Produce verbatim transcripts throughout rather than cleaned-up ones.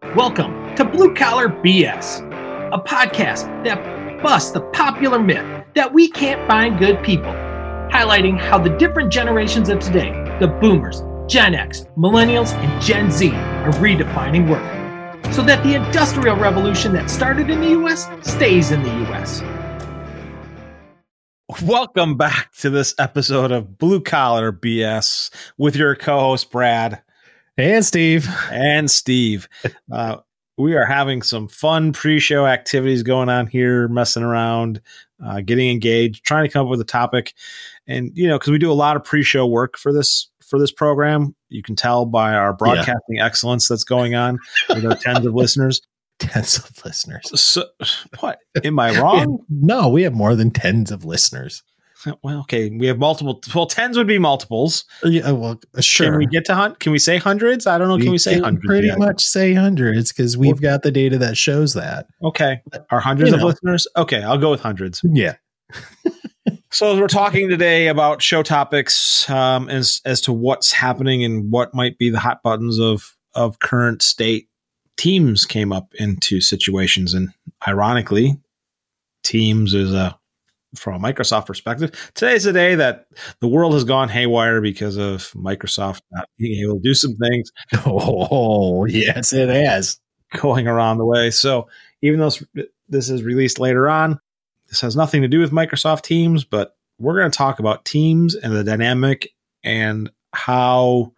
Welcome to Blue Collar B S, a podcast that busts the popular myth that we can't find good people, highlighting how the different generations of today, the boomers, Gen X, millennials, and Gen Z, are redefining work, so that the industrial revolution that started in the U S stays in the U S. Welcome back to this episode of Blue Collar B S with your co-host Brad and Steve. And Steve. Uh, we are having some fun pre-show activities going on here, messing around, uh, getting engaged, trying to come up with a topic. And, you know, because we do a lot of pre-show work for this for this program, you can tell by our broadcasting yeah. excellence that's going on with our tens of listeners. Tens of listeners. So, what? Am I wrong? No, we have more than tens of listeners. Well, okay, we have multiple. Well, tens would be multiples. Yeah, well, sure. Can we get to hunt? Can we say hundreds? I don't know. We can we say can hundreds? Pretty yet? much say hundreds because we've got the data that shows that. Okay, are hundreds you of know. listeners? Okay, I'll go with hundreds. Yeah. So as we're talking today about show topics, um, as as to what's happening and what might be the hot buttons of of current state, Teams came up into situations, and ironically, Teams is a from a Microsoft perspective. Today's the day that the world has gone haywire because of Microsoft not being able to do some things. Oh, yes, it has. Going around the way. So even though this is released later on, this has nothing to do with Microsoft Teams, but we're going to talk about Teams and the dynamic and how,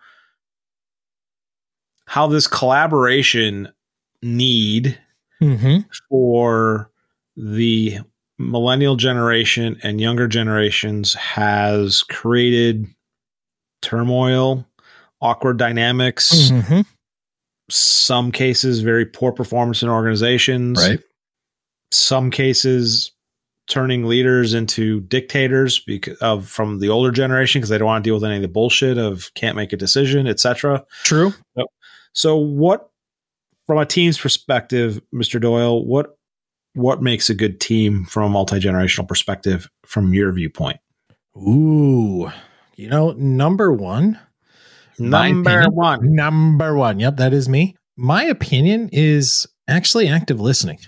how this collaboration need mm-hmm. for the millennial generation and younger generations has created turmoil, awkward dynamics, mm-hmm. some cases, very poor performance in organizations, right? Some cases turning leaders into dictators because of from the older generation, because they don't want to deal with any of the bullshit of can't make a decision, et cetera. True. So, so what, from a team's perspective, Mister Doyle, what, What makes a good team from a multi-generational perspective from your viewpoint? Ooh, you know, number one, number opinion, one, number one. Yep. That is me. My opinion is actually active listening.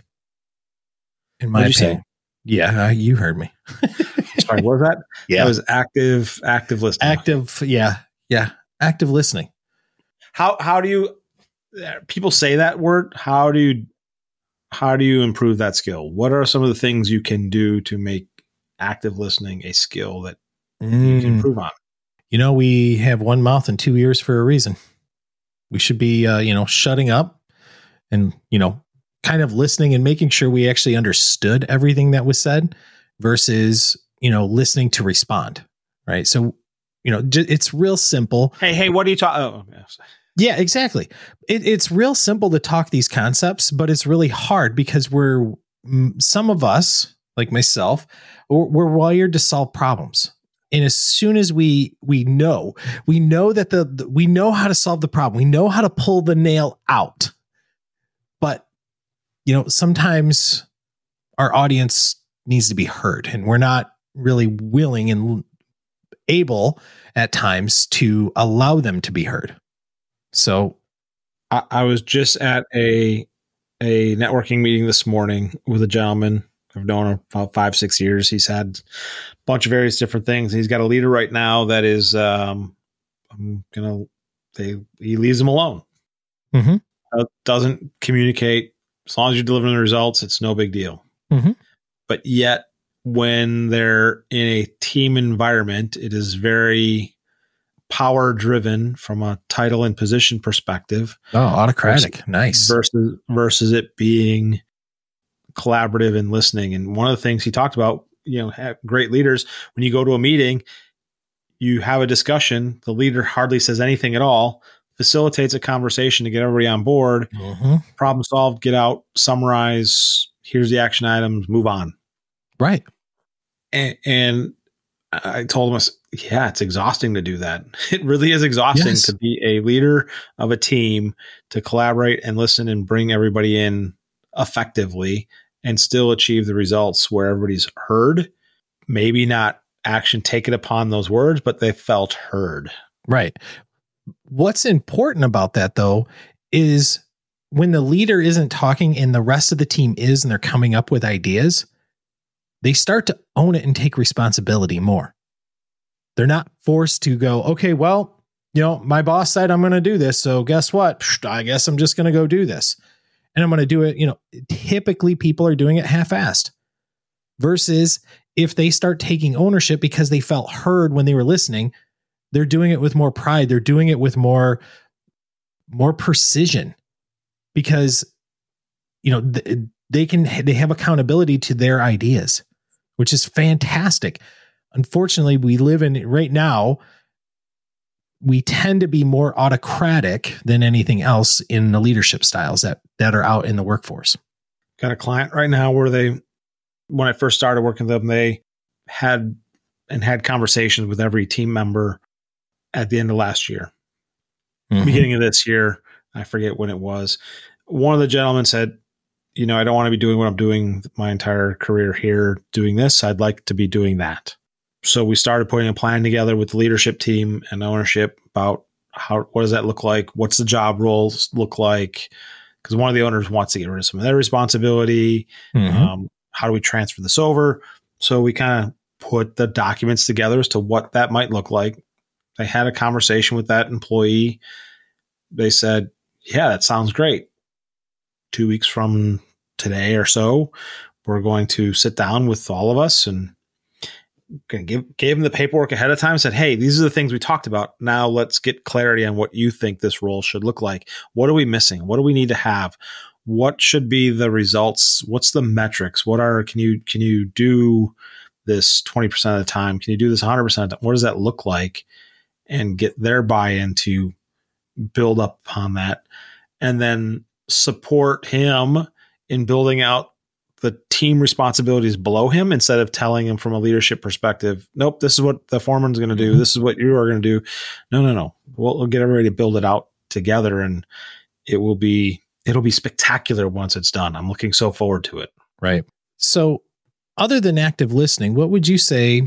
In my What'd you opinion. say? Yeah. Uh, you heard me. Sorry, what was that? Yeah. That was active, active listening. Active. Yeah. Yeah. Active listening. How, how do you, people say that word? How do you, How do you improve that skill? What are some of the things you can do to make active listening a skill that mm. you can improve on? You know, we have one mouth and two ears for a reason. We should be, uh, you know, shutting up and, you know, kind of listening and making sure we actually understood everything that was said versus, you know, listening to respond. Right. So, you know, j- it's real simple. Hey, hey, what are you talking? Oh, yes. Yeah, exactly. It, it's real simple to talk these concepts, but it's really hard because we're some of us, like myself, we're, we're wired to solve problems. And as soon as we we know, we know that the, the we know how to solve the problem, we know how to pull the nail out. But you know, sometimes our audience needs to be heard, and we're not really willing and able at times to allow them to be heard. So I, I was just at a a networking meeting this morning with a gentleman I've known him about five, six years. He's had a bunch of various different things. He's got a leader right now that is, um, I'm gonna, they he leaves them alone. Mm-hmm. Uh, doesn't communicate. As long as you're delivering the results, it's no big deal. Mm-hmm. But yet, when they're in a team environment, it is very power driven from a title and position perspective. Oh, autocratic. Versus, nice. Versus, versus it being collaborative and listening. And one of the things he talked about, you know, have great leaders, when you go to a meeting, you have a discussion, the leader hardly says anything at all, facilitates a conversation to get everybody on board, mm-hmm. problem solved, get out, summarize, here's the action items, move on. Right. And, and I told him, yeah, it's exhausting to do that. It really is exhausting yes. to be a leader of a team, to collaborate and listen and bring everybody in effectively and still achieve the results where everybody's heard, maybe not action taken upon those words, but they felt heard. Right. What's important about that, though, is when the leader isn't talking and the rest of the team is, and they're coming up with ideas, they start to own it and take responsibility more. They're not forced to go, okay, well, you know, my boss said I'm going to do this. So guess what? I guess I'm just going to go do this. And I'm going to do it. You know, typically people are doing it half-assed versus if they start taking ownership because they felt heard when they were listening, they're doing it with more pride. They're doing it with more, more precision because, you know, th- they can, they have accountability to their ideas, which is fantastic. Unfortunately, we live in right now, we tend to be more autocratic than anything else in the leadership styles that, that are out in the workforce. Got a client right now where they, when I first started working with them, they had and had conversations with every team member at the end of last year, mm-hmm. beginning of this year. I forget when it was. One of the gentlemen said, you know, I don't want to be doing what I'm doing my entire career here, doing this. I'd like to be doing that. So we started putting a plan together with the leadership team and ownership about how, what does that look like? What's the job roles look like? Because one of the owners wants to get rid of some of their responsibility. Mm-hmm. Um, how do we transfer this over? So we kind of put the documents together as to what that might look like. They had a conversation with that employee. They said, yeah, that sounds great. Two weeks from today or so, we're going to sit down with all of us and give, gave them the paperwork ahead of time and said, hey, these are the things we talked about. Now let's get clarity on what you think this role should look like. What are we missing? What do we need to have? What should be the results? What's the metrics? What are, can you, can you do this twenty percent of the time? Can you do this one hundred percent of the time? What does that look like? And get their buy-in to build up upon that. And then support him in building out the team responsibilities below him instead of telling him from a leadership perspective, nope, this is what the foreman's going to do. This is what you are going to do. No, no, no. We'll, we'll get everybody to build it out together and it will be, it'll be spectacular once it's done. I'm looking so forward to it. Right. So other than active listening, what would you say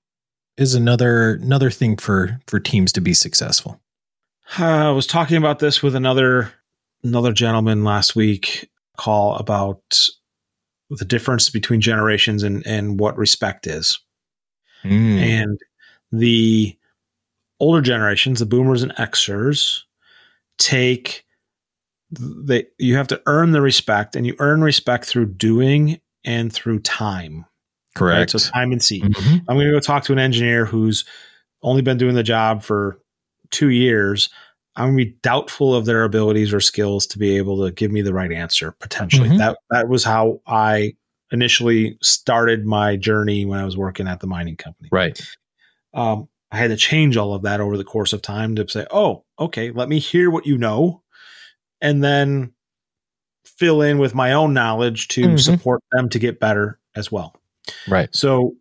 is another, another thing for, for teams to be successful? Uh, I was talking about this with another, another gentleman last week call about the difference between generations and, and what respect is. Mm. And the older generations, the boomers and Xers, take they you have to earn the respect, and you earn respect through doing and through time. Correct. Right? So time and seed. Mm-hmm. I'm going to go talk to an engineer who's only been doing the job for two years. I'm going to be doubtful of their abilities or skills to be able to give me the right answer, potentially. Mm-hmm. That that was how I initially started my journey when I was working at the mining company. Right. Um, I had to change all of that over the course of time to say, oh, okay, let me hear what you know, and then fill in with my own knowledge to mm-hmm. support them to get better as well. Right. So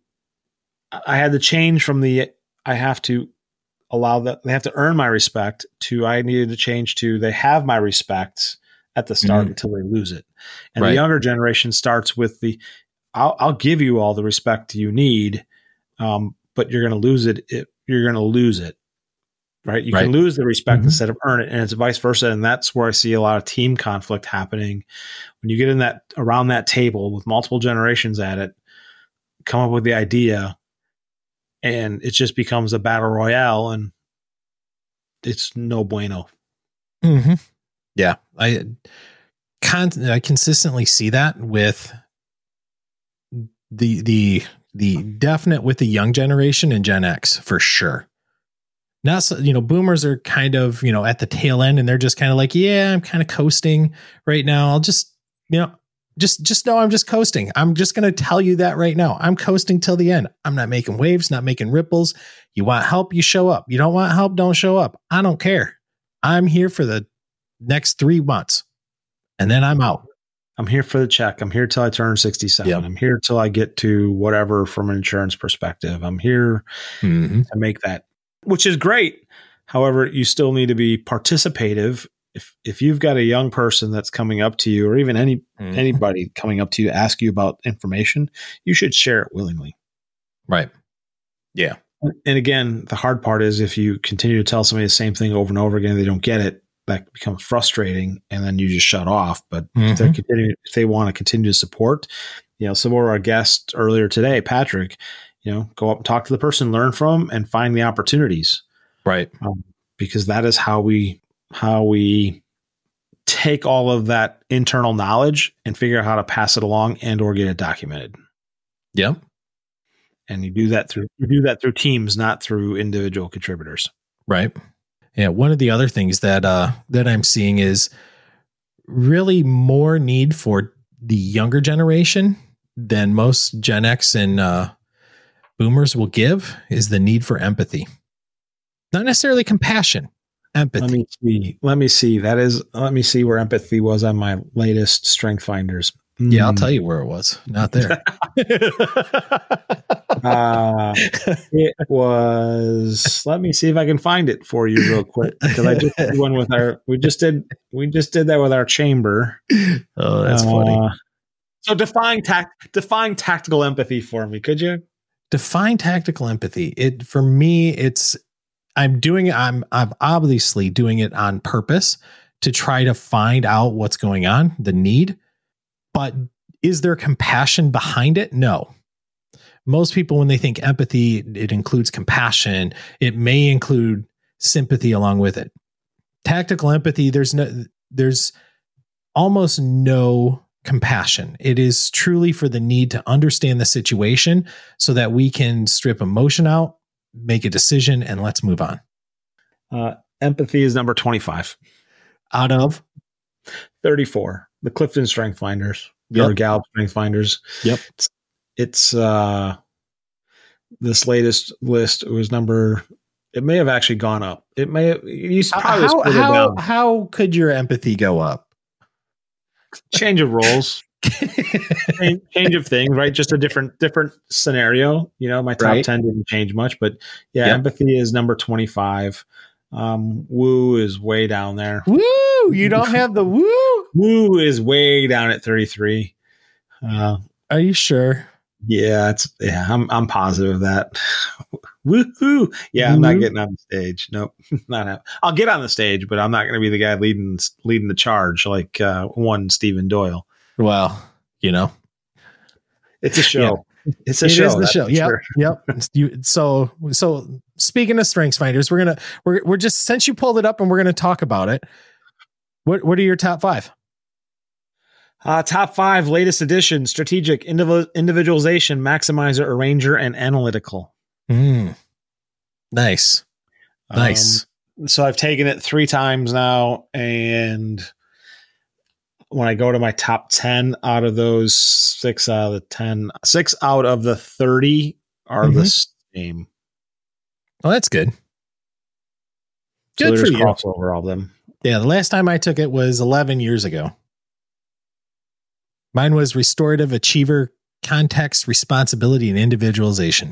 I had to change from the, I have to allow that, they have to earn my respect, to I needed to change to they have my respect at the start mm-hmm. until they lose it. And right. the younger generation starts with the, I'll, I'll give you all the respect you need, um, but you're going to lose it. it you're going to lose it. Right. You right. can lose the respect mm-hmm. instead of earn it. And it's vice versa. And that's where I see a lot of team conflict happening. When you get in that, around that table with multiple generations at it, come up with the idea, and it just becomes a battle royale, and it's no bueno. Mm-hmm. Yeah. I, con- I consistently see that with the, the, the definite with the young generation and Gen X for sure. Now, so, you know, boomers are kind of, you know, at the tail end, and they're just kind of like, yeah, I'm kind of coasting right now. I'll just, you know, just, just know I'm just coasting. I'm just going to tell you that right now. I'm coasting till the end. I'm not making waves, not making ripples. You want help, you show up. You don't want help, don't show up. I don't care. I'm here for the next three months and then I'm out. I'm here for the check. I'm here till I turn sixty-seven. Yep. I'm here till I get to whatever from an insurance perspective. I'm here mm-hmm. to make that, which is great. However, you still need to be participative. If if you've got a young person that's coming up to you, or even any mm-hmm. anybody coming up to you to ask you about information, you should share it willingly. Right. Yeah. And again, the hard part is if you continue to tell somebody the same thing over and over again, they don't get it. that becomes frustrating, and then you just shut off. But Mm-hmm. if, they're continuing, if they want to continue to support, you know, some of our guests earlier today, Patrick, you know, go up and talk to the person, learn from them, and find the opportunities. Right. Um, because that is how we how we take all of that internal knowledge and figure out how to pass it along and or get it documented. Yep. And you do that through you do that through teams, not through individual contributors. Right. Yeah. One of the other things that uh, that I'm seeing is really more need for the younger generation than most Gen X and uh, Boomers will give is the need for empathy. Not necessarily compassion, empathy. Let me see. Let me see. That is. Let me see where empathy was on my latest Strength Finders. Mm. Yeah, I'll tell you where it was. Not there. uh, it was. Let me see if I can find it for you real quick, because I just did one with our. We just did. We just did that with our chamber. Oh, that's uh, funny. So define tact. Define tactical empathy for me, could you? Define tactical empathy. It for me, it's. I'm doing it. I'm. I'm obviously doing it on purpose to try to find out what's going on, the need. But is there compassion behind it? No. Most people, when they think empathy, it includes compassion. It may include sympathy along with it. Tactical empathy, there's no, there's almost no compassion. It is truly for the need to understand the situation so that we can strip emotion out, make a decision, and let's move on. Uh, empathy is number twenty-five out of thirty-four. The Clifton Strength Finders, yep. or Gallup Strength Finders. Yep. It's, it's uh, this latest list was number. It may have actually gone up. It may have. You probably how split it how, down. how could your empathy go up? Change of roles, change, change of things, right? Just a different different scenario. You know, my top right. ten didn't change much, but yeah, yep. empathy is number twenty-five. Um, woo is way down there. Woo! You don't have the woo? Woo is way down at thirty-three. Uh, Are you sure? Yeah, it's yeah. I'm I'm positive of that. Woohoo! Yeah, I'm Woo. not getting on the stage. Nope, not happening. I'll get on the stage, but I'm not going to be the guy leading leading the charge like uh, one Stephen Doyle. Well, you know, it's a show. Yeah. It's a it show. Is the show. Yep. Sure. Yep. You, so so speaking of Strengths Finders, we're gonna we're we're just since you pulled it up and we're gonna talk about it. What what are your top five? Uh, top five, latest edition, strategic, indiv- individualization, maximizer, arranger, and analytical. Mm. Nice. Nice. Um, so I've taken it three times now. And when I go to my top ten out of those six out of the ten, six out of the thirty are mm-hmm. the same. Oh, that's good. So Good for you. Crossover all of them. Yeah. The last time I took it was eleven years ago. Mine was restorative achiever, context, responsibility, and individualization.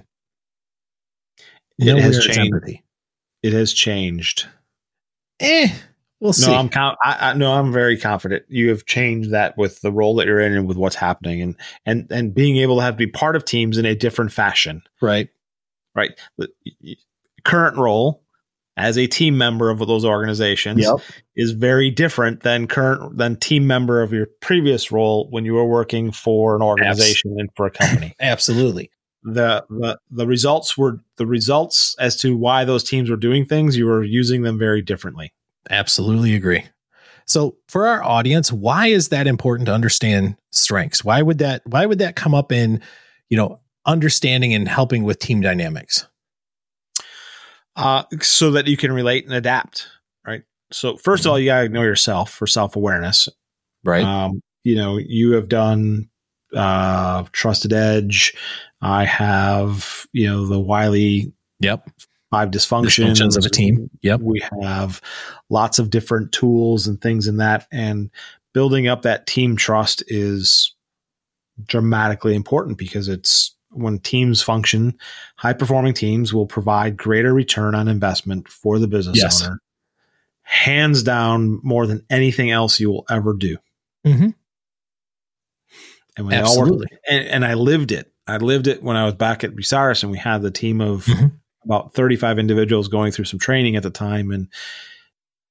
It has changed. Empathy. It has changed. Eh, we'll see. No, I'm com- I, I, no, I'm very confident. You have changed that with the role that you're in and with what's happening, and and and being able to have to be part of teams in a different fashion. Right. Right. The current role as a team member of those organizations yep. is very different than current than team member of your previous role when you were working for an organization Abs- and for a company. Absolutely. The, the the results were the results as to why those teams were doing things. You were using them very differently. Absolutely agree. So for our audience, why is that important to understand strengths? Why would that why would that come up in, you know, understanding and helping with team dynamics? Uh, so that you can relate and adapt, right? So first of all, you got to know yourself for self-awareness, right? Um, you know, you have done uh, Trusted Edge. I have, you know, the Wiley yep. five dysfunctions. dysfunctions of a team. Yep. We have lots of different tools and things in that, and building up that team trust is dramatically important because it's, when teams function, high-performing teams will provide greater return on investment for the business yes. owner, hands down, more than anything else you will ever do. Mm-hmm. And when Absolutely. they all work, and, and I lived it. I lived it when I was back at Bucyrus, and we had the team of mm-hmm. about thirty-five individuals going through some training at the time, and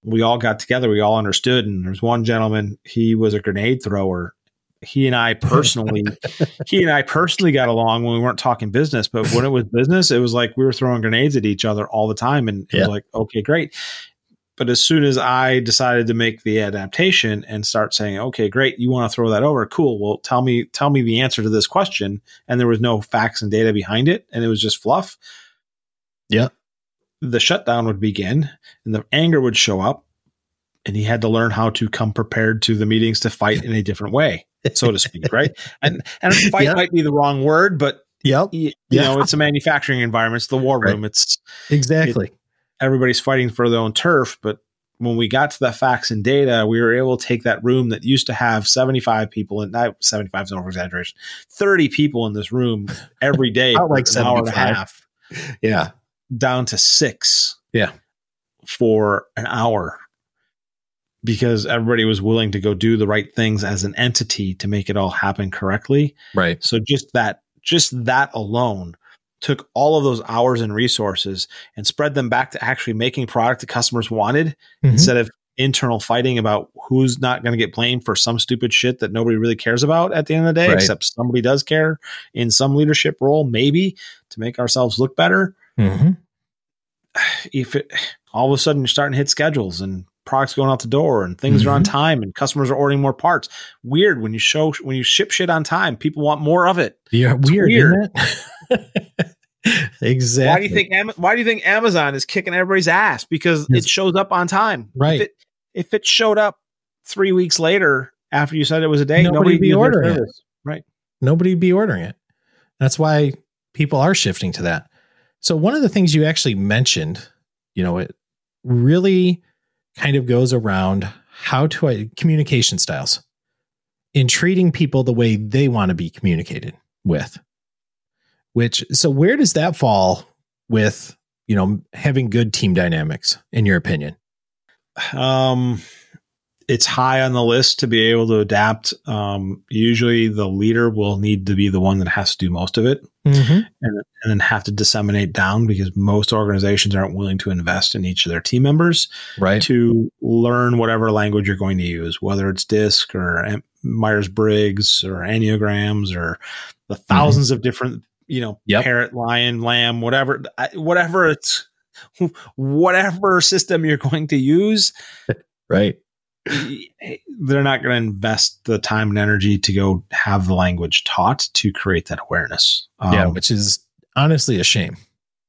we all got together. We all understood. And there's one gentleman, he was a grenade thrower. He and I personally, he and I personally got along when we weren't talking business, but when it was business, it was like we were throwing grenades at each other all the time. And it yeah. was like, okay, great. But as soon as I decided to make the adaptation and start saying, okay, great, you want to throw that over? Cool. Well, tell me, tell me the answer to this question. And there was no facts and data behind it. And it was just fluff. Yeah. The shutdown would begin and the anger would show up, and he had to learn how to come prepared to the meetings to fight in a different way, so to speak. Right. And, and fight yep. might be the wrong word, but yep. you, yeah. you know, it's a manufacturing environment. It's the war room. Right. It's exactly. It, everybody's fighting for their own turf. But when we got to the facts and data, we were able to take that room that used to have seventy-five people, and not seventy-five is over exaggeration, thirty people in this room every day, for like an hour and a half. Yeah. Down to six. Yeah. For an hour, because everybody was willing to go do the right things as an entity to make it all happen correctly. Right. So just that, just that alone took all of those hours and resources and spread them back to actually making product that customers wanted, mm-hmm. instead of internal fighting about who's not going to get blamed for some stupid shit that nobody really cares about at the end of the day, right. except somebody does care in some leadership role, maybe to make ourselves look better. Mm-hmm. If it, all of a sudden you're starting to hit schedules and products going out the door and things mm-hmm. are on time and customers are ordering more parts. Weird when you show, when you ship shit on time, people want more of it. Yeah. Weird. weird. Isn't it? Exactly. Why do you think, why do you think Amazon is kicking everybody's ass? Because yes. it shows up on time. Right. If it, if it showed up three weeks later after you said it was a day, nobody would be ordering it. Right. Nobody would be ordering it. That's why people are shifting to that. So one of the things you actually mentioned, you know, it really kind of goes around how to uh, communication styles in treating people the way they want to be communicated with, which, so where does that fall with, you know, having good team dynamics in your opinion? Um, it's high on the list to be able to adapt. Um, usually the leader will need to be the one that has to do most of it, mm-hmm. and, and then have to disseminate down, because most organizations aren't willing to invest in each of their team members, right, to learn whatever language you're going to use, whether it's DISC or Myers-Briggs or Enneagrams or the thousands mm-hmm. of different, you know, yep. parrot, lion, lamb, whatever, whatever it's, whatever system you're going to use. Right. They're not going to invest the time and energy to go have the language taught to create that awareness. Um, yeah, which is honestly a shame.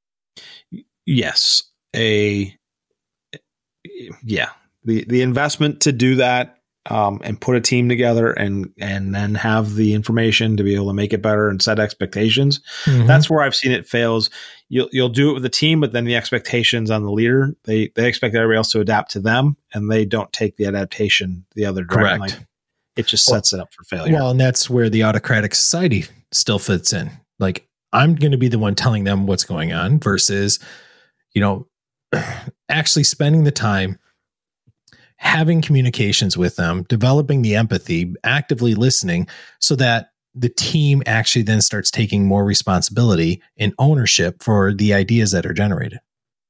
Yes. A, yeah. The, the investment to do that, um, and put a team together and, and then have the information to be able to make it better and set expectations. Mm-hmm. That's where I've seen it fails. You'll, you'll do it with the team, but then the expectations on the leader, they, they expect everybody else to adapt to them, and they don't take the adaptation the other direction. Correct. Like, it just sets well, it up for failure. Well, and that's where the autocratic society still fits in. Like, I'm going to be the one telling them what's going on versus, you know, actually spending the time having communications with them, developing the empathy, actively listening, so that the team actually then starts taking more responsibility and ownership for the ideas that are generated.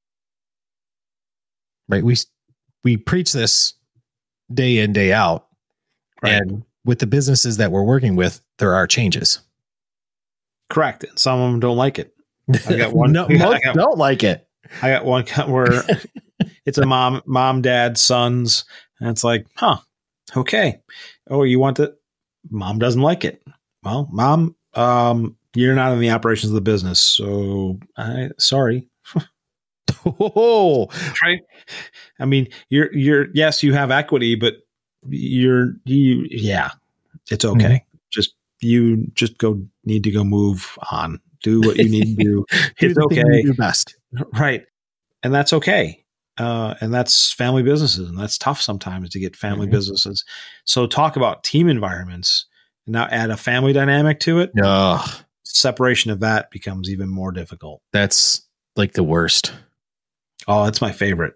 Right? We we preach this day in, day out. Right. And with the businesses that we're working with, there are changes. Correct. And some of them don't like it. I got one. no, most got, don't like it. I got one where it's a mom, mom, dad, sons. And it's like, huh, okay. Oh, you want it? Mom doesn't like it. Well, mom, um, you're not in the operations of the business. So I, sorry. Oh, right. I mean, you're, you're, yes, you have equity, but you're, you, yeah, it's okay. Mm-hmm. Just, you just go, need to go move on. Do what you need to do. It's do okay. You do best. Right. And that's okay. Uh, and that's family businesses. And that's tough sometimes to get family mm-hmm. businesses. So talk about team environments and now add a family dynamic to it. Ugh. Separation of that becomes even more difficult. That's like the worst. Oh, that's my favorite.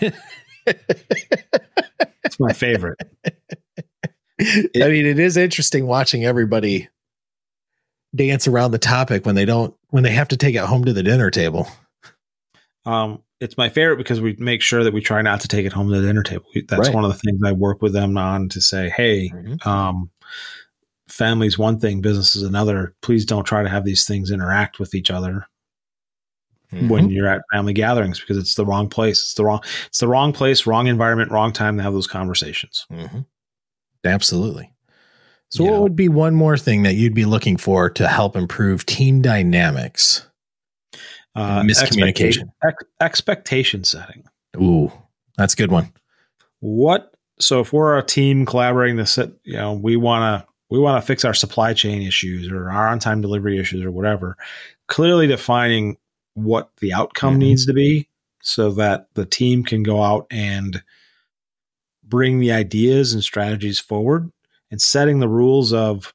It's my favorite. It, I mean, it is interesting watching everybody dance around the topic when they don't, when they have to take it home to the dinner table. Um, it's my favorite because we make sure that we try not to take it home to the dinner table. That's Right. one of the things I work with them on to say, hey, Mm-hmm. um, family's one thing, business is another. Please don't try to have these things interact with each other Mm-hmm. when you're at family gatherings, because it's the wrong place. It's the wrong, it's the wrong place, wrong environment, wrong time to have those conversations. Mm-hmm. Absolutely. So You what know. would be one more thing that you'd be looking for to help improve team dynamics? Uh, Miscommunication. expectation, ex- expectation setting. Ooh, that's a good one. What, so if we're a team collaborating to set, you know, we want to, we want to fix our supply chain issues or our on-time delivery issues or whatever, clearly defining what the outcome Mhm. needs to be so that the team can go out and bring the ideas and strategies forward, and setting the rules of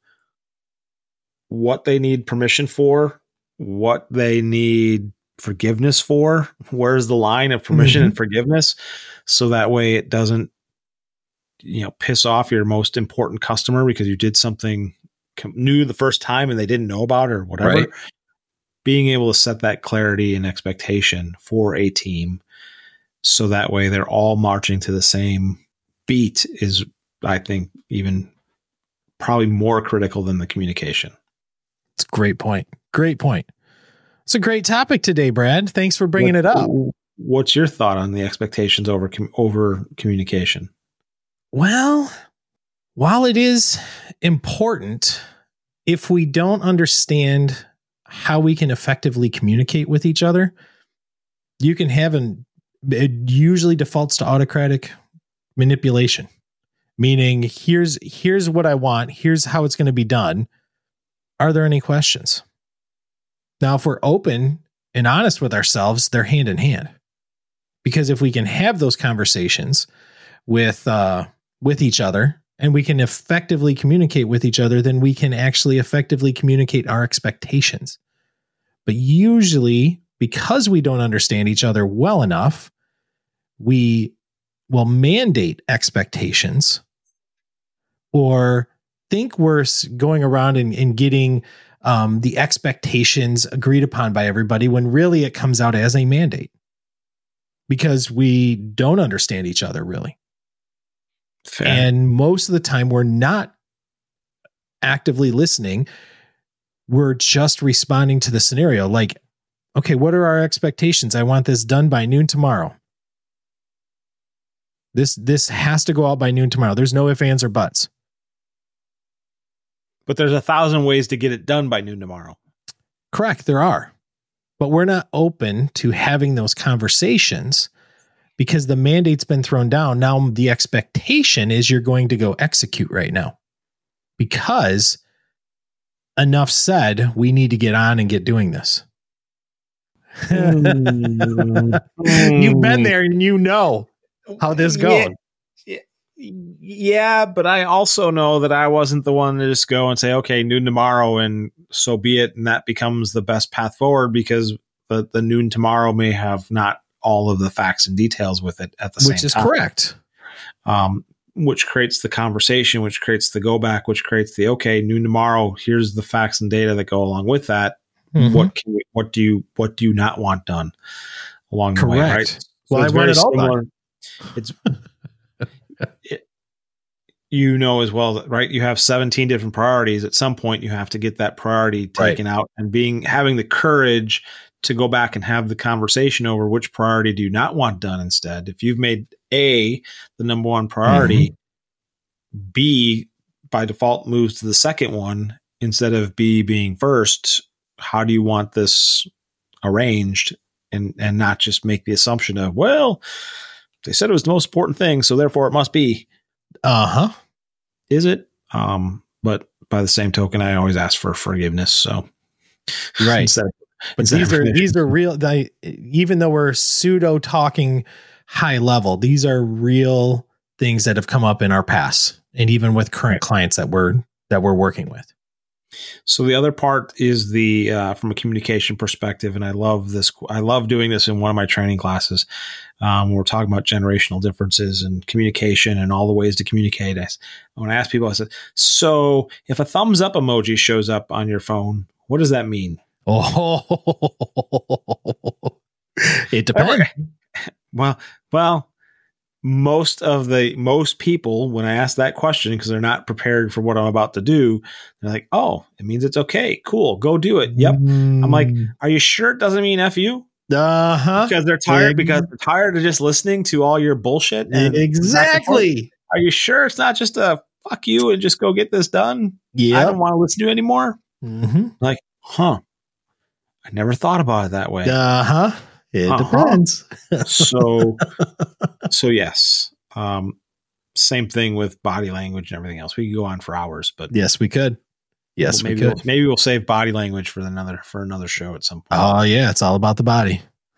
what they need permission for, what they need forgiveness for, where's the line of permission Mhm. and forgiveness, so that way it doesn't, you know, piss off your most important customer because you did something com- new the first time and they didn't know about it or whatever. Right. Being able to set that clarity and expectation for a team so that way they're all marching to the same beat is, I think, even probably more critical than the communication. It's a great point. Great point. It's a great topic today, Brad. Thanks for bringing What- it up. What's your thought on the expectations over com- over communication? Well, while it is important, if we don't understand how we can effectively communicate with each other, you can have an, it usually defaults to autocratic manipulation, meaning here's, here's what I want. Here's how it's going to be done. Are there any questions? Now, if we're open and honest with ourselves, they're hand in hand. Because if we can have those conversations with, uh, with each other, and we can effectively communicate with each other, then we can actually effectively communicate our expectations. But usually, because we don't understand each other well enough, we will mandate expectations or think we're going around and, and getting um, the expectations agreed upon by everybody when really it comes out as a mandate because we don't understand each other really. Fair. And most of the time we're not actively listening. We're just responding to the scenario. Like, okay, what are our expectations? I want this done by noon tomorrow. This, this has to go out by noon tomorrow. There's no ifs, ands, or buts. But there's a thousand ways to get it done by noon tomorrow. Correct. There are, but we're not open to having those conversations because the mandate's been thrown down. Now the expectation is you're going to go execute right now because enough said, we need to get on and get doing this. Mm. You've been there and you know how this goes. Yeah, yeah, but I also know that I wasn't the one to just go and say, okay, noon tomorrow, and so be it. And that becomes the best path forward because the, the noon tomorrow may have not all of the facts and details with it at the same time. Which is correct. Um, which creates the conversation, which creates the go back, which creates the, okay, noon tomorrow, here's the facts and data that go along with that. Mm-hmm. What can we, what do you, what do you not want done along the way? Correct. Right. So Well, I it's want very it all similar. done. It's, it, you know, as well, that, right. You have seventeen different priorities. At some point you have to get that priority taken Right. out, and being, having the courage to go back and have the conversation over which priority do you not want done instead. If you've made A the number one priority, mm-hmm. B by default moves to the second one instead of B being first. How do you want this arranged? And, and not just make the assumption of, well, they said it was the most important thing, so therefore it must be. Uh-huh. Is it? Um, but by the same token, I always ask for forgiveness. So right. instead, But instead these of are these are real. They, even though we're pseudo talking high level, these are real things that have come up in our past, and even with current clients that we're that we're working with. So the other part is the uh, from a communication perspective, and I love this. I love doing this in one of my training classes. Um, when we're talking about generational differences and communication and all the ways to communicate. I, when I ask people, I said, "So if a thumbs up emoji shows up on your phone, what does that mean?" Oh, It depends. Well, well, most of the most people, when I ask that question, because they're not prepared for what I'm about to do, they're like, "Oh, it means it's okay. Cool, go do it." Yep. Mm. I'm like, "Are you sure it doesn't mean F you?" Uh huh. Because they're tired. Yeah. Because they're tired of just listening to all your bullshit. And exactly. Are you sure it's not just a fuck you and just go get this done? Yeah. I don't want to listen to you anymore. Mm-hmm. Like, huh? I never thought about it that way. Uh huh. It uh-huh. depends. so, so yes. Um, same thing with body language and everything else. We could go on for hours, but yes, we could. Yes, well, maybe we could. We'll, maybe we'll save body language for another for another show at some point. Oh yeah, it's all about the body.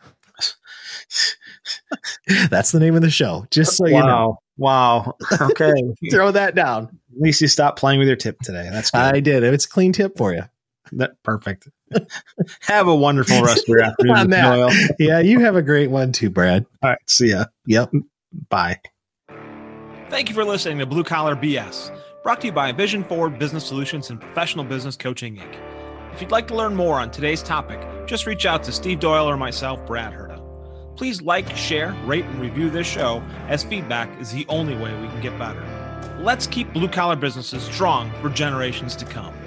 That's the name of the show. Just so wow. you know. Wow. Okay. Throw that down. At least you stopped playing with your tip today. That's good. I did. It's a clean tip for you. That perfect. Have a wonderful rest of your afternoon. Doyle. Yeah, you have a great one too, Brad. All right. See ya. Yep. Bye. Thank you for listening to Blue Collar B S, brought to you by Vision Forward Business Solutions and Professional Business Coaching, Incorporated. If you'd like to learn more on today's topic, just reach out to Steve Doyle or myself, Brad Herta. Please like, share, rate, and review this show, as feedback is the only way we can get better. Let's keep blue-collar businesses strong for generations to come.